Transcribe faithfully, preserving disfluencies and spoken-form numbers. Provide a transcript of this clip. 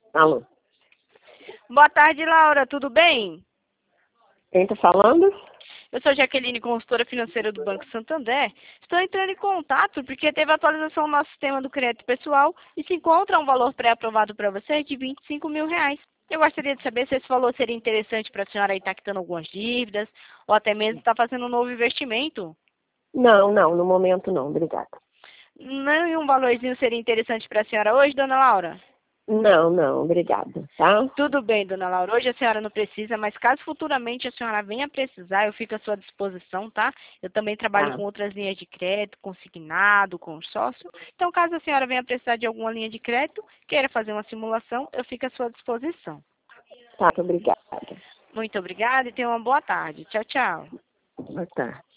Alô? Boa tarde, Laura. Tudo bem? Quem tá falando? Eu sou Jaqueline, consultora financeira do Banco Santander. Estou entrando em contato porque teve atualização no nosso sistema do crédito pessoal e se encontra um valor pré-aprovado para você de vinte e cinco mil reais. Eu gostaria de saber se esse valor seria interessante para a senhora aí estar quitando algumas dívidas ou até mesmo estar fazendo um novo investimento. Não, não, no momento não, obrigada. Nenhum valorzinho seria interessante para a senhora hoje, dona Laura? Não, não, obrigada, tá? Tudo bem, dona Laura. Hoje a senhora não precisa, mas caso futuramente a senhora venha precisar, eu fico à sua disposição, tá? Eu também trabalho Tá, com outras linhas de crédito, consignado, consórcio. Então, caso a senhora venha precisar de alguma linha de crédito, queira fazer uma simulação, eu fico à sua disposição. tá, obrigada. Muito obrigada e tenha uma boa tarde. Tchau, tchau. Boa tarde.